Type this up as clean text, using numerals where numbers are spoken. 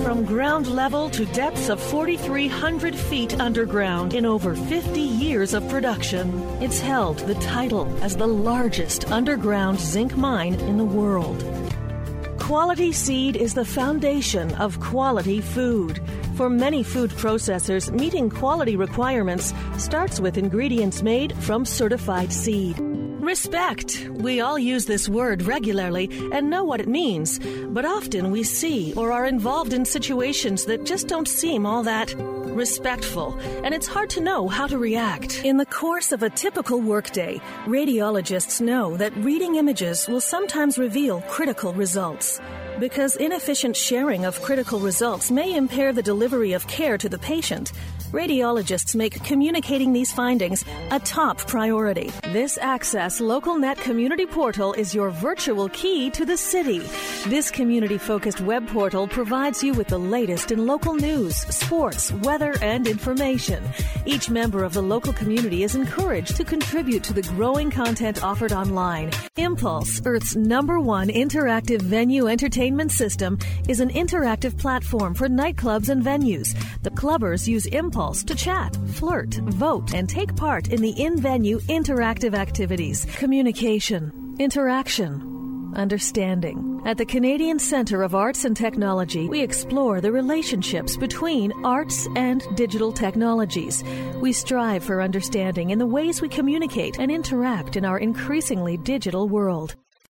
from ground level to depths of 4,300 feet underground in over 50 years of production. It's held the title as the largest underground zinc mine in the world. Quality seed is the foundation of quality food. For many food processors, meeting quality requirements starts with ingredients made from certified seed. Respect. We all use this word regularly and know what it means, but often we see or are involved in situations that just don't seem all that respectful, and it's hard to know how to react. In the course of a typical workday, radiologists know that reading images will sometimes reveal critical results. Because inefficient sharing of critical results may impair the delivery of care to the patient, radiologists make communicating these findings a top priority. This Access LocalNet community portal is your virtual key to the city. This community-focused web portal provides you with the latest in local news, sports, weather, and information. Each member of the local community is encouraged to contribute to the growing content offered online. Impulse, Earth's #1 interactive venue entertainment system, is an interactive platform for nightclubs and venues. The clubbers use Impulse to chat, flirt, vote, and take part in the in-venue interactive activities. Communication, interaction, understanding. At the Canadian Centre of Arts and Technology, we explore the relationships between arts and digital technologies. We strive for understanding in the ways we communicate and interact in our increasingly digital world.